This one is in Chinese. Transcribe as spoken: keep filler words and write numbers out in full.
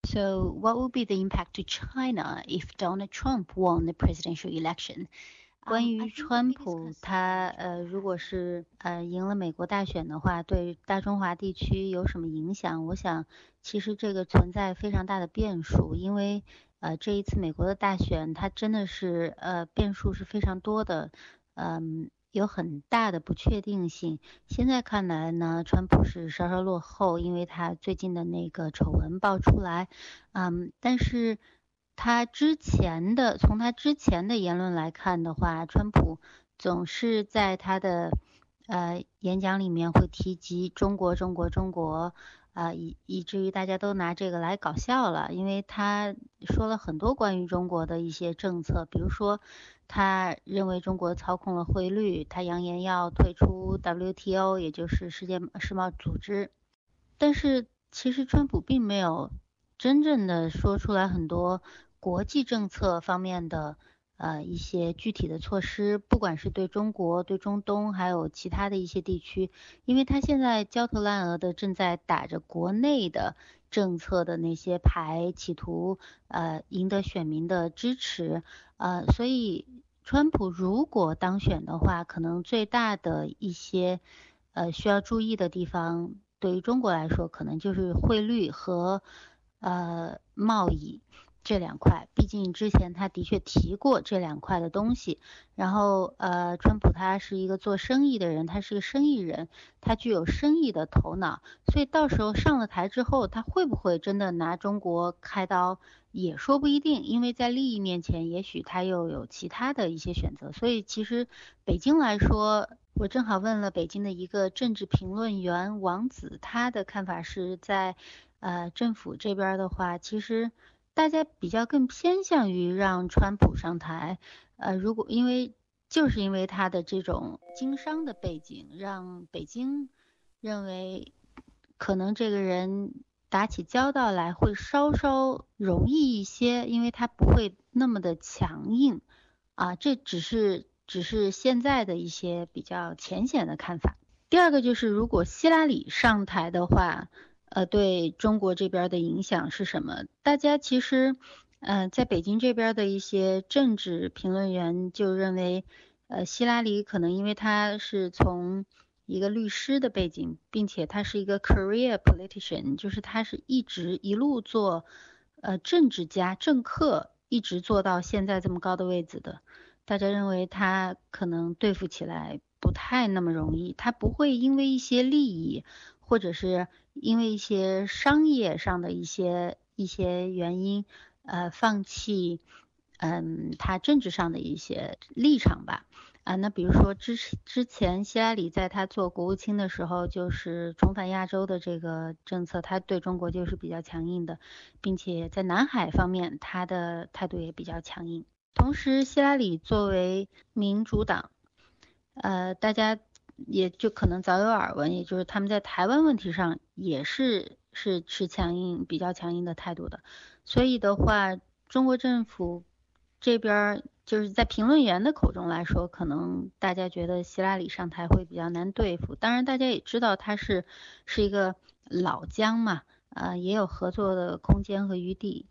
So, what would be the impact to China if Donald Trump won the presidential election? 关于川普他呃，如果是呃赢了美国大选的话，对大中华地区有什么影响？我想其实这个存在非常大的变数，因为呃这一次美国的大选，它真的是呃变数是非常多的，嗯、有很大的不确定性。现在看来呢，川普是稍稍落后，因为他最近的那个丑闻爆出来，嗯，但是他之前的，从他之前的言论来看的话，川普总是在他的呃演讲里面会提及中国、中国、中国，啊、以以至于大家都拿这个来搞笑了，因为他说了很多关于中国的一些政策，比如说他认为中国操控了汇率，他扬言要退出 W T O， 也就是世界世贸组织，但是其实川普并没有真正的说出来很多国际政策方面的呃一些具体的措施，不管是对中国、对中东，还有其他的一些地区，因为他现在焦头烂额的正在打着国内的政策的那些牌，企图呃赢得选民的支持，呃，所以川普如果当选的话，可能最大的一些呃需要注意的地方，对于中国来说，可能就是汇率和呃贸易这两块，毕竟之前他的确提过这两块的东西。然后呃，川普他是一个做生意的人，他是个生意人，他具有生意的头脑，所以到时候上了台之后，他会不会真的拿中国开刀，也说不一定，因为在利益面前，也许他又有其他的一些选择。所以其实北京来说，我正好问了北京的一个政治评论员王子，他的看法是在呃政府这边的话，其实大家比较更偏向于让川普上台，呃，如果因为就是因为他的这种经商的背景，让北京认为可能这个人打起交道来会稍稍容易一些，因为他不会那么的强硬啊，这只是只是现在的一些比较浅显的看法。第二个就是，如果希拉里上台的话，呃，对中国这边的影响是什么？大家其实，呃，在北京这边的一些政治评论员就认为，呃，希拉里可能因为他是从一个律师的背景，并且他是一个 career politician，就是他是一直一路做，呃，政治家、政客，一直做到现在这么高的位置的。大家认为他可能对付起来不太那么容易，他不会因为一些利益，或者是因为一些商业上的一些一些原因，呃，放弃，嗯，他政治上的一些立场吧。啊，那比如说之之前希拉里在他做国务卿的时候，就是重返亚洲的这个政策，他对中国就是比较强硬的，并且在南海方面，他的态度也比较强硬。同时，希拉里作为民主党，呃，大家也就可能早有耳闻，也就是他们在台湾问题上也是是持强硬、比较强硬的态度的。所以的话，中国政府这边就是在评论员的口中来说，可能大家觉得希拉里上台会比较难对付。当然，大家也知道他是是一个老将嘛，呃，也有合作的空间和余地。